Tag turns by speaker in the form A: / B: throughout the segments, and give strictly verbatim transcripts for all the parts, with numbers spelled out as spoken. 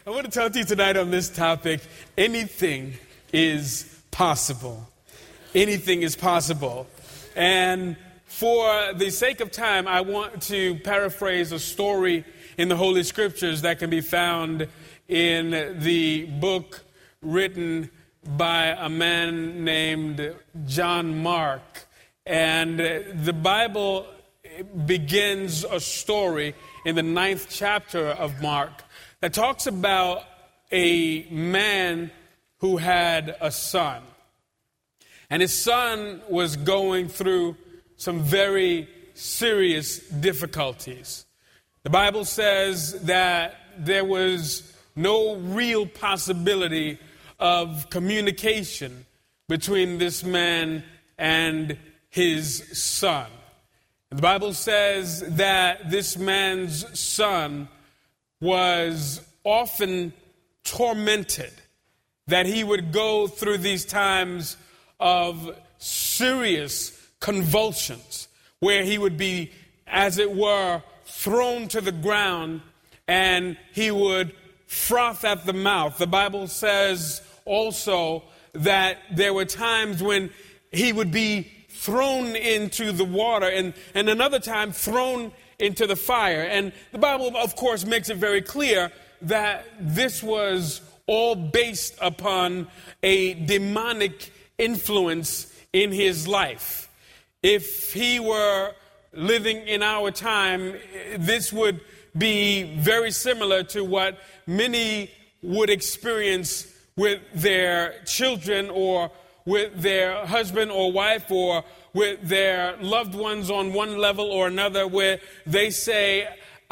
A: I want to talk to you tonight on this topic. Anything is possible. Anything is possible. And for the sake of time, I want to paraphrase a story in the Holy Scriptures that can be found in the book written by a man named John Mark. And the Bible begins a story in the ninth chapter of Mark that talks about a man who had a son. And his son was going through some very serious difficulties. The Bible says that there was no real possibility of communication between this man and his son. The Bible says that this man's son was often tormented, that he would go through these times of serious convulsions, where he would be, as it were, thrown to the ground and he would froth at the mouth. The Bible says also that there were times when he would be thrown into the water and, and another time thrown into the fire. And the Bible, of course, makes it very clear that this was all based upon a demonic influence in his life. If he were living in our time, this would be very similar to what many would experience with their children or with their husband or wife or with their loved ones on one level or another, where they say,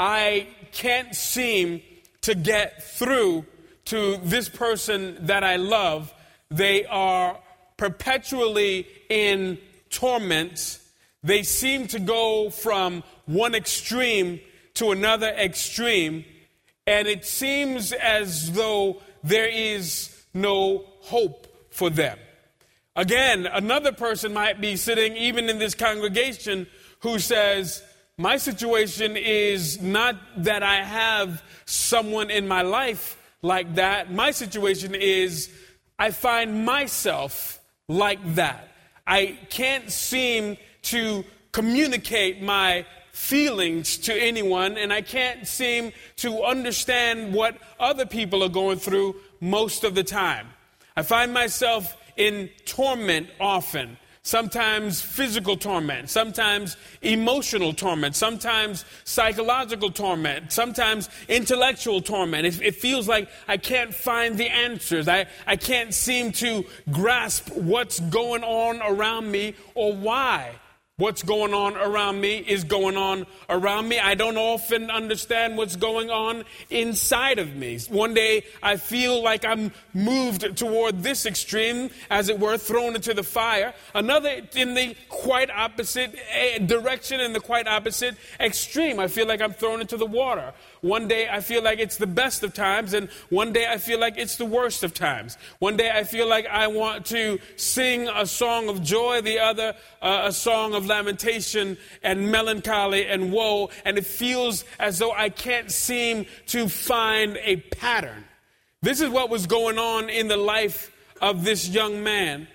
A: I can't seem to get through to this person that I love. They are perpetually in torment. They seem to go from one extreme to another extreme, and it seems as though there is no hope for them. Again, another person might be sitting even in this congregation who says, my situation is not that I have someone in my life like that. My situation is I find myself like that. I can't seem to communicate my feelings to anyone, and I can't seem to understand what other people are going through most of the time. I find myself in torment often, sometimes physical torment, sometimes emotional torment, sometimes psychological torment, sometimes intellectual torment. It, it feels like I can't find the answers. I, I can't seem to grasp what's going on around me or why what's going on around me is going on around me. I don't often understand what's going on inside of me. One day I feel like I'm moved toward this extreme, as it were, thrown into the fire. Another in the quite opposite direction, in the quite opposite extreme. I feel like I'm thrown into the water. One day I feel like it's the best of times, and one day I feel like it's the worst of times. One day I feel like I want to sing a song of joy, the other uh, a song of lamentation and melancholy and woe, and it feels as though I can't seem to find a pattern. This is what was going on in the life of this young man,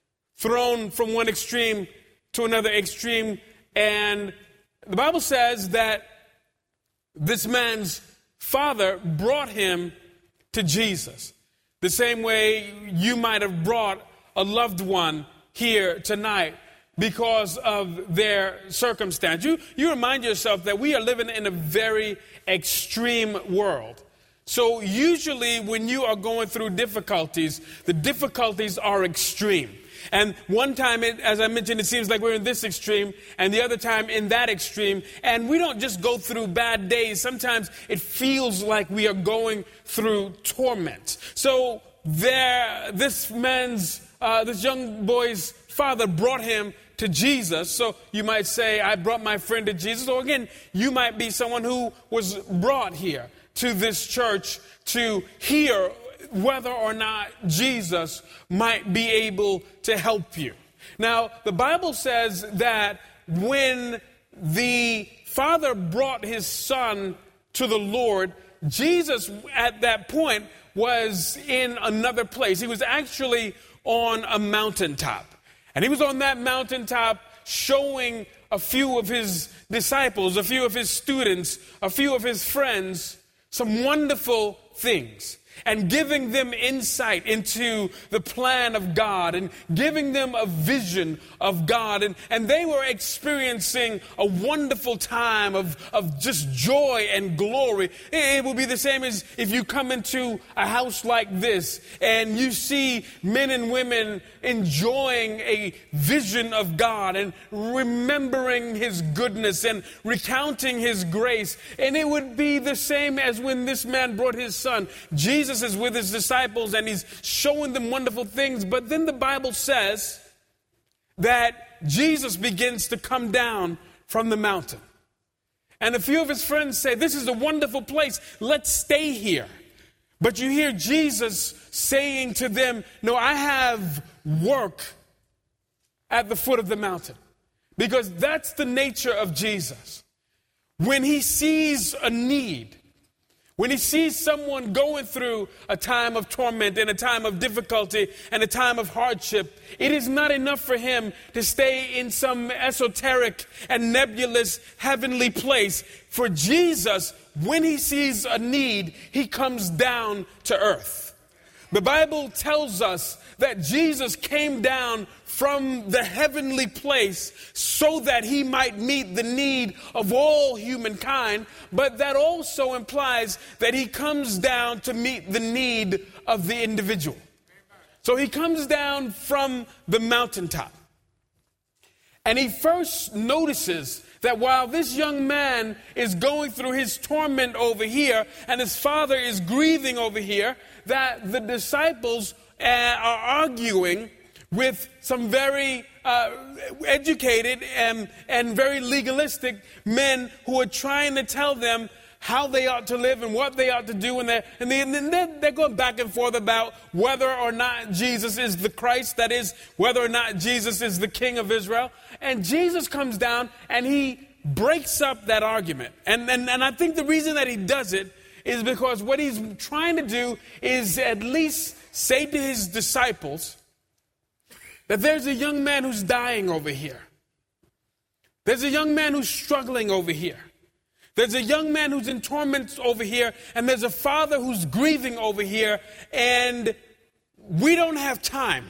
A: thrown from one extreme to another extreme. And the Bible says that this man's father brought him to Jesus, the same way you might have brought a loved one here tonight because of their circumstance. You, you remind yourself that we are living in a very extreme world. So usually when you are going through difficulties, the difficulties are extreme. And one time, it, as I mentioned, it seems like we're in this extreme, and the other time in that extreme. And we don't just go through bad days. Sometimes it feels like we are going through torment. So there, this man's, uh, this young boy's father brought him to Jesus. So you might say, I brought my friend to Jesus. Or again, you might be someone who was brought here to this church to hear whether or not Jesus might be able to help you. Now, the Bible says that when the father brought his son to the Lord, Jesus at that point was in another place. He was actually on a mountaintop. And he was on that mountaintop showing a few of his disciples, a few of his students, a few of his friends, some wonderful things, and giving them insight into the plan of God and giving them a vision of God. And, and they were experiencing a wonderful time of, of just joy and glory. It, it will be the same as if you come into a house like this and you see men and women enjoying a vision of God and remembering His goodness and recounting His grace. And it would be the same as when this man brought his son. Jesus is with his disciples and he's showing them wonderful things. But then the Bible says that Jesus begins to come down from the mountain. And a few of his friends say, "This is a wonderful place. Let's stay here." But you hear Jesus saying to them, "No, I have work at the foot of the mountain." Because that's the nature of Jesus. When he sees a need, when he sees someone going through a time of torment and a time of difficulty and a time of hardship, it is not enough for him to stay in some esoteric and nebulous heavenly place. For Jesus, when he sees a need, he comes down to earth. The Bible tells us that Jesus came down from the heavenly place so that he might meet the need of all humankind, but that also implies that he comes down to meet the need of the individual. So he comes down from the mountaintop, and he first notices that while this young man is going through his torment over here and his father is grieving over here, that the disciples uh, are arguing with some very uh, educated and, and very legalistic men who are trying to tell them how they ought to live and what they ought to do. And they're, and they, and they're, they're going back and forth about whether or not Jesus is the Christ, that is, whether or not Jesus is the King of Israel. And Jesus comes down and he breaks up that argument. And, and, and I think the reason that he does it is because what he's trying to do is at least say to his disciples that there's a young man who's dying over here. There's a young man who's struggling over here. There's a young man who's in torment over here. And there's a father who's grieving over here. And we don't have time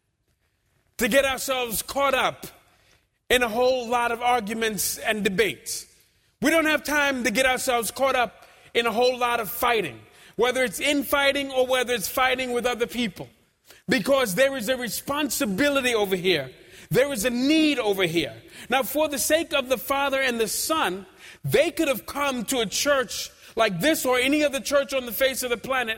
A: to get ourselves caught up in a whole lot of arguments and debates. We don't have time to get ourselves caught up in a whole lot of fighting, whether it's infighting or whether it's fighting with other people. Because there is a responsibility over here. There is a need over here. Now, for the sake of the Father and the Son, they could have come to a church like this or any other church on the face of the planet,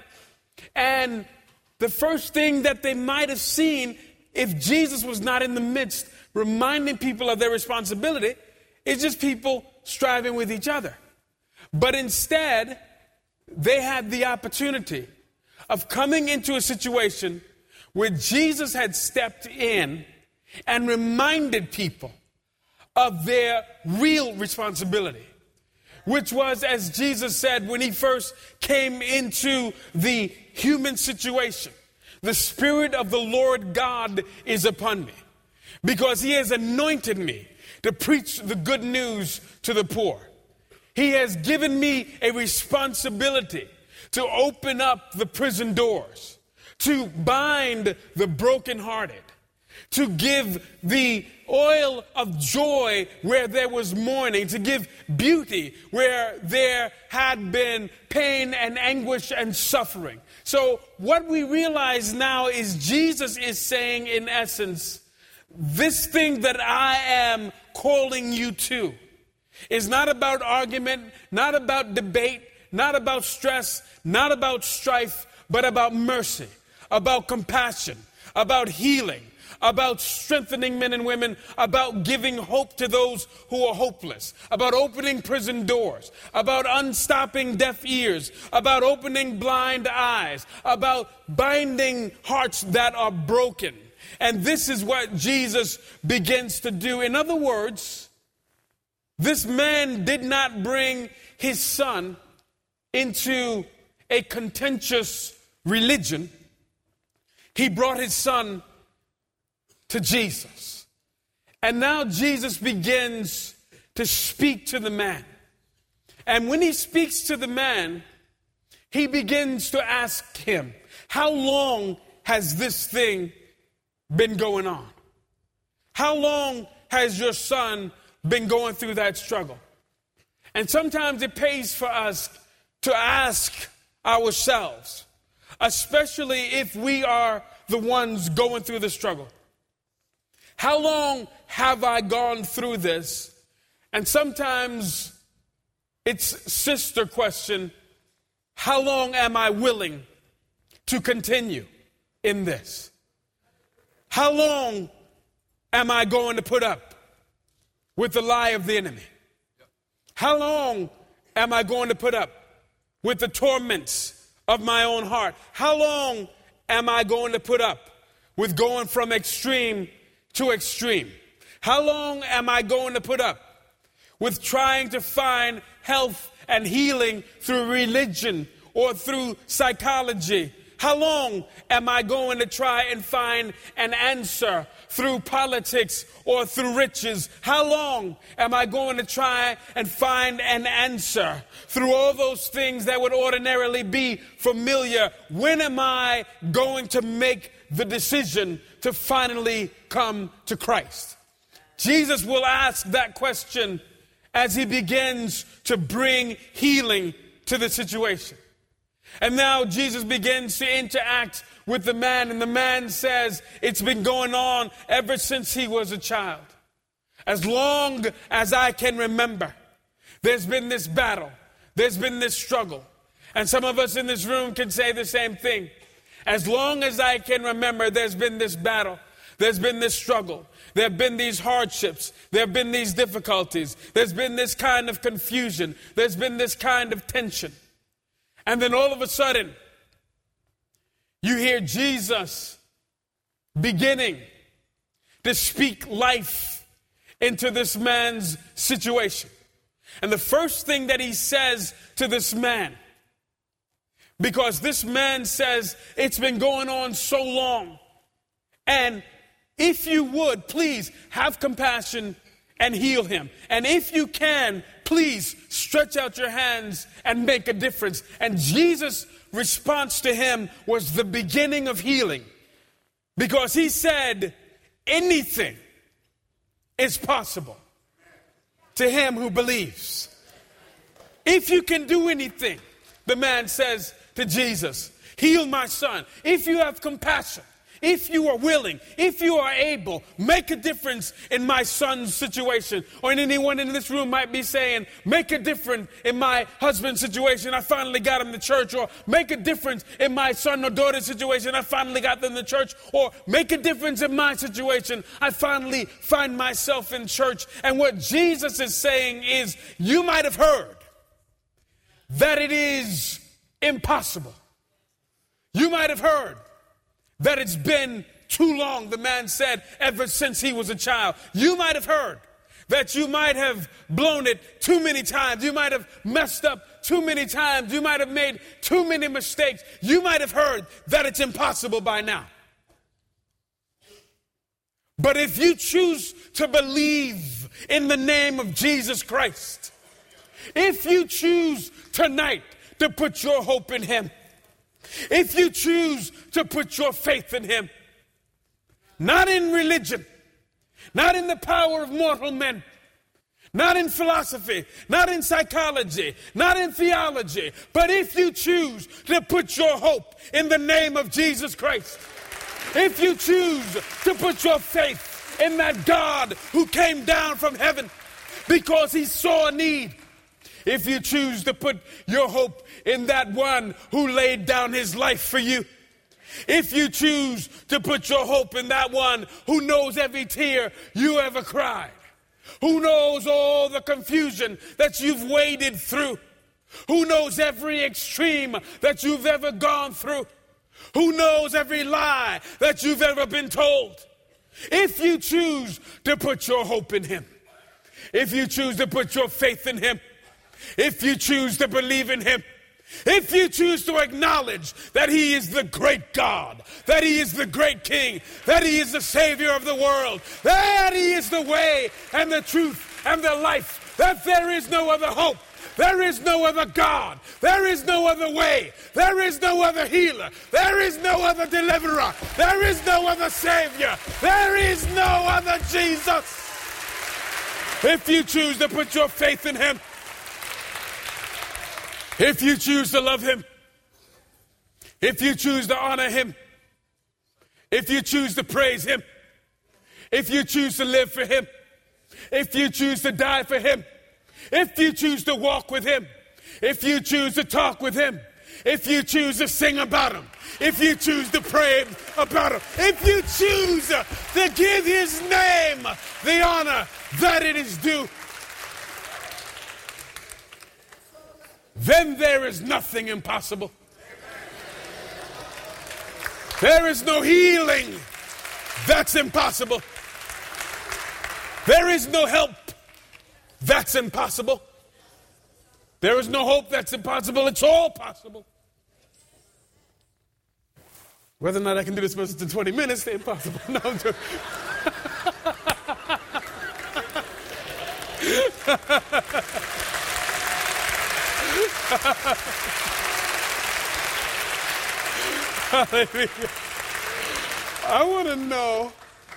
A: and the first thing that they might have seen, if Jesus was not in the midst reminding people of their responsibility, is just people striving with each other. But instead, they had the opportunity of coming into a situation where Jesus had stepped in and reminded people of their real responsibility, which was, as Jesus said when he first came into the human situation, "The Spirit of the Lord God is upon me, because he has anointed me to preach the good news to the poor. He has given me a responsibility to open up the prison doors, to bind the brokenhearted, to give the oil of joy where there was mourning, to give beauty where there had been pain and anguish and suffering." So what we realize now is Jesus is saying, in essence, this thing that I am calling you to is not about argument, not about debate, not about stress, not about strife, but about mercy, about compassion, about healing, about strengthening men and women, about giving hope to those who are hopeless, about opening prison doors, about unstopping deaf ears, about opening blind eyes, about binding hearts that are broken. And this is what Jesus begins to do. In other words, this man did not bring his son into a contentious religion, he brought his son to Jesus. And now Jesus begins to speak to the man. And when he speaks to the man, he begins to ask him, how long has this thing been going on? How long has your son been going through that struggle? And sometimes it pays for us to ask ourselves, especially if we are the ones going through the struggle. How long have I gone through this? And sometimes it's sister question, how long am I willing to continue in this? How long am I going to put up with the lie of the enemy? How long am I going to put up with the torments of my own heart? How long am I going to put up with going from extreme to extreme? How long am I going to put up with trying to find health and healing through religion or through psychology? How long am I going to try and find an answer through politics or through riches? How long am I going to try and find an answer through all those things that would ordinarily be familiar? When am I going to make the decision to finally come to Christ? Jesus will ask that question as he begins to bring healing to the situation. And now Jesus begins to interact with the man, and the man says, it's been going on ever since he was a child. As long as I can remember, there's been this battle, there's been this struggle. And some of us in this room can say the same thing. As long as I can remember, there's been this battle, there's been this struggle, there have been these hardships, there have been these difficulties, there's been this kind of confusion, there's been this kind of tension. And then all of a sudden, you hear Jesus beginning to speak life into this man's situation. And the first thing that he says to this man, because this man says, it's been going on so long, and if you would, please have compassion and heal him. And if you can, please stretch out your hands and make a difference. And Jesus' response to him was the beginning of healing, because he said, anything is possible to him who believes. If you can do anything, the man says to Jesus, heal my son. If you have compassion, if you are willing, if you are able, make a difference in my son's situation. Or anyone in this room might be saying, make a difference in my husband's situation. I finally got him to church. Or make a difference in my son or daughter's situation. I finally got them to church. Or make a difference in my situation. I finally find myself in church. And what Jesus is saying is, you might have heard that it is impossible. You might have heard that it's been too long, the man said, ever since he was a child. You might have heard that you might have blown it too many times. You might have messed up too many times. You might have made too many mistakes. You might have heard that it's impossible by now. But if you choose to believe in the name of Jesus Christ, if you choose tonight to put your hope in him, if you choose to put your faith in him, not in religion, not in the power of mortal men, not in philosophy, not in psychology, not in theology, but if you choose to put your hope in the name of Jesus Christ, if you choose to put your faith in that God who came down from heaven because he saw a need, if you choose to put your hope in that one who laid down his life for you, if you choose to put your hope in that one who knows every tear you ever cried, who knows all the confusion that you've waded through, who knows every extreme that you've ever gone through, who knows every lie that you've ever been told, if you choose to put your hope in him, if you choose to put your faith in him, if you choose to believe in him, if you choose to acknowledge that he is the great God, that he is the great King, that he is the Savior of the world, that he is the way and the truth and the life, that there is no other hope, there is no other God, there is no other way, there is no other healer, there is no other deliverer, there is no other Savior, there is no other Jesus. If you choose to put your faith in him, if you choose to love him, if you choose to honor him, if you choose to praise him, if you choose to live for him, if you choose to die for him, if you choose to walk with him, if you choose to talk with him, if you choose to sing about him, if you choose to pray about him, if you choose to give his name the honor that it is due, then there is nothing impossible. There is no healing that's impossible. There is no help that's impossible. There is no hope that's impossible. It's all possible. Whether or not I can do this message in twenty minutes, it's impossible. No, I'm joking. Hallelujah. I want to know.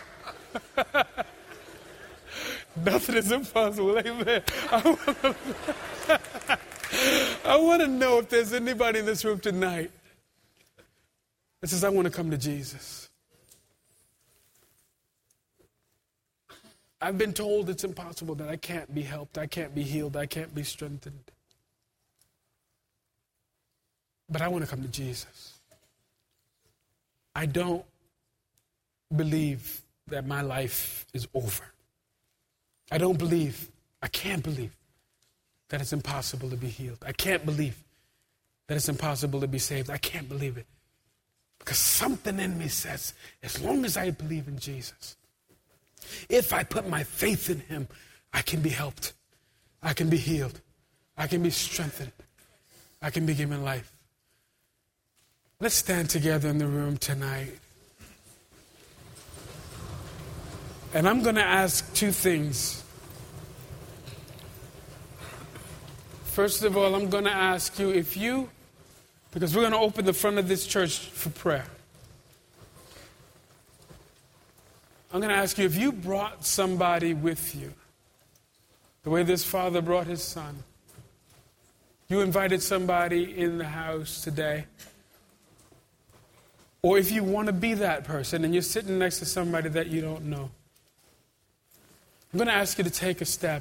A: Nothing is impossible. Amen. I want to know if there's anybody in this room tonight that says, I want to come to Jesus. I've been told it's impossible, that I can't be helped, I can't be healed, I can't be strengthened. But I want to come to Jesus. I don't believe that my life is over. I don't believe, I can't believe that it's impossible to be healed. I can't believe that it's impossible to be saved. I can't believe it. Because something in me says, as long as I believe in Jesus, if I put my faith in him, I can be helped. I can be healed. I can be strengthened. I can be given life. Let's stand together in the room tonight. And I'm going to ask two things. First of all, I'm going to ask you if you, because we're going to open the front of this church for prayer. I'm going to ask you if you brought somebody with you, the way this father brought his son. You invited somebody in the house today. Or if you want to be that person and you're sitting next to somebody that you don't know. I'm going to ask you to take a step.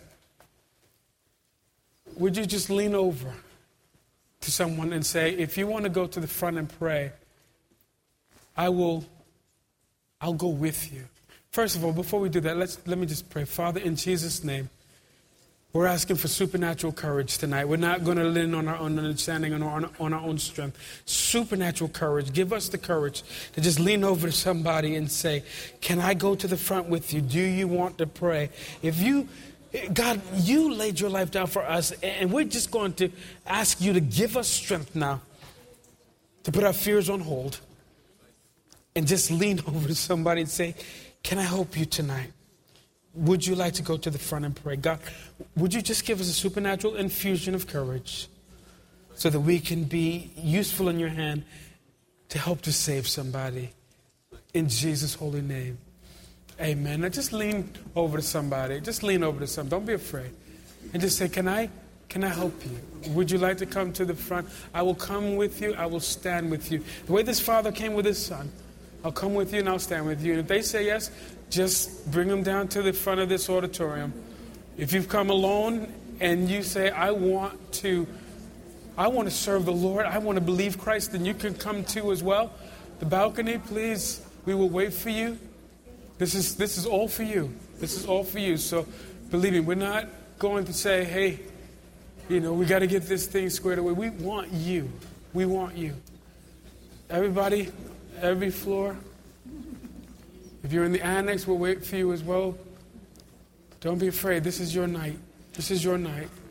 A: Would you just lean over to someone and say, if you want to go to the front and pray, I will, I'll go with you. First of all, before we do that, let's let me just pray. Father, in Jesus' name, we're asking for supernatural courage tonight. We're not going to lean on our own understanding and on, on our own strength. Supernatural courage. Give us the courage to just lean over to somebody and say, can I go to the front with you? Do you want to pray? If you, God, you laid your life down for us, and we're just going to ask you to give us strength now to put our fears on hold and just lean over to somebody and say, can I help you tonight? Would you like to go to the front and pray? God, would you just give us a supernatural infusion of courage so that we can be useful in your hand to help to save somebody? In Jesus' holy name. Amen. Now just lean over to somebody. Just lean over to somebody. Don't be afraid. And just say, can I, can I help you? Would you like to come to the front? I will come with you. I will stand with you. The way this father came with his son, I'll come with you and I'll stand with you. And if they say yes, just bring them down to the front of this auditorium. If you've come alone and you say, I want to, I want to serve the Lord, I want to believe Christ, then you can come too as well. The balcony, please, we will wait for you. This is this is all for you. This is all for you. So believe me, we're not going to say, hey, you know, we got to get this thing squared away. We want you. We want you. Everybody, every floor. If you're in the annex, we'll wait for you as well. Don't be afraid. This is your night. This is your night.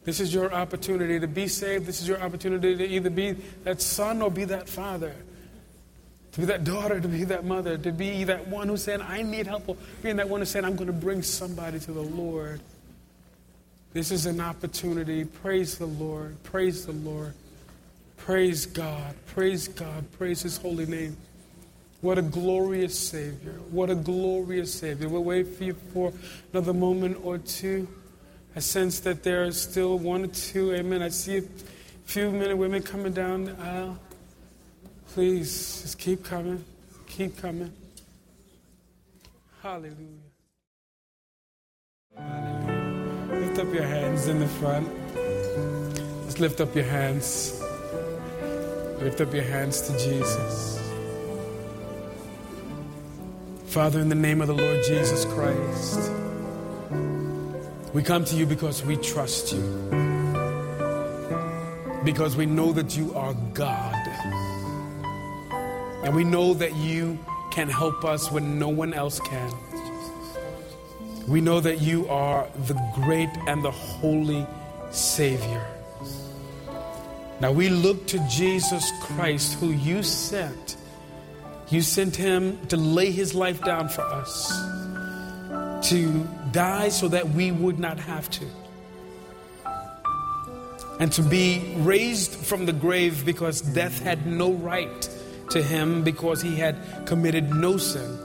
A: This is your opportunity to be saved. This is your opportunity to either be that son or be that father. To be that daughter, to be that mother, to be that one who's saying, I need help, or being that one who's saying, I'm going to bring somebody to the Lord. This is an opportunity. Praise the Lord. Praise the Lord. Praise God. Praise God. Praise His holy name. What a glorious Savior. What a glorious Savior. We'll wait for you for another moment or two. I sense that there are still one or two. Amen. I see a few men and women coming down the aisle. Please, just keep coming. Keep coming. Hallelujah. Hallelujah. Lift up your hands in the front. Just lift up your hands. Lift up your hands to Jesus. Father, in the name of the Lord Jesus Christ, we come to you because we trust you. Because we know that you are God. And we know that you can help us when no one else can. We know that you are the great and the holy Savior. Now we look to Jesus Christ, who you sent. You sent him to lay his life down for us, to die so that we would not have to, and to be raised from the grave because death had no right to him, because he had committed no sin.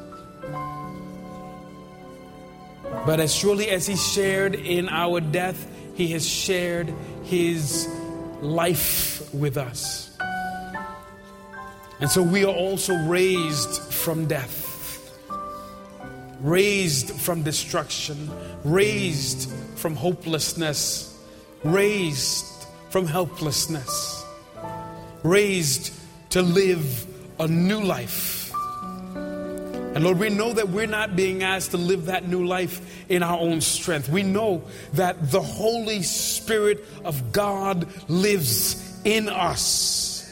A: But as surely as he shared in our death, he has shared his life with us. And so we are also raised from death, raised from destruction, raised from hopelessness, raised from helplessness, raised to live a new life. And Lord, we know that we're not being asked to live that new life in our own strength. We know that the Holy Spirit of God lives in us,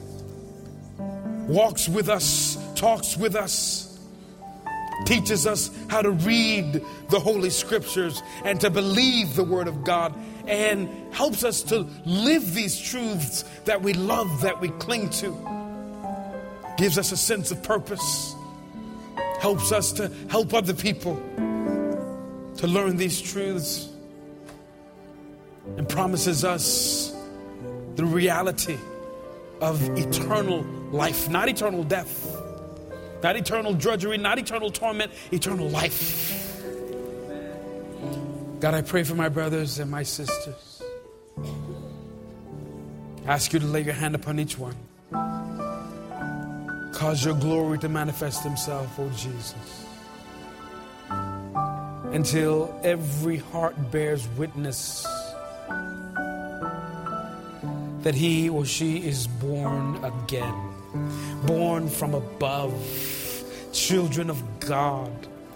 A: walks with us, talks with us, teaches us how to read the Holy Scriptures and to believe the Word of God, and helps us to live these truths that we love, that we cling to. Gives us a sense of purpose. Helps us to help other people to learn these truths. And promises us the reality of eternal life. Not eternal death. Not eternal drudgery. Not eternal torment. Eternal life. God, I pray for my brothers and my sisters. I ask you to lay your hand upon each one. Cause your glory to manifest himself, oh Jesus. Until every heart bears witness that he or she is born again. Born from above. Children of God.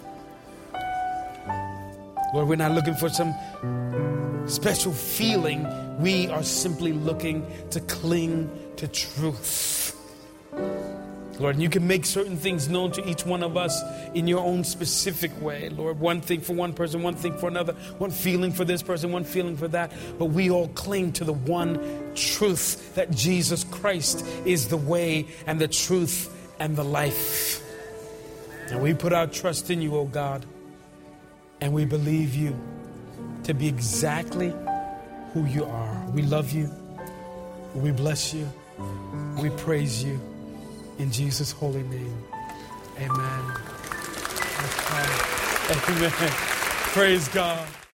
A: Lord, we're not looking for some special feeling. We are simply looking to cling to truth. Lord, and you can make certain things known to each one of us in your own specific way. Lord, one thing for one person, one thing for another, one feeling for this person, one feeling for that. But we all cling to the one truth, that Jesus Christ is the way and the truth and the life. And we put our trust in you, oh God. And we believe you to be exactly who you are. We love you. We bless you. We praise you. In Jesus' holy name. Amen. Amen. Praise God.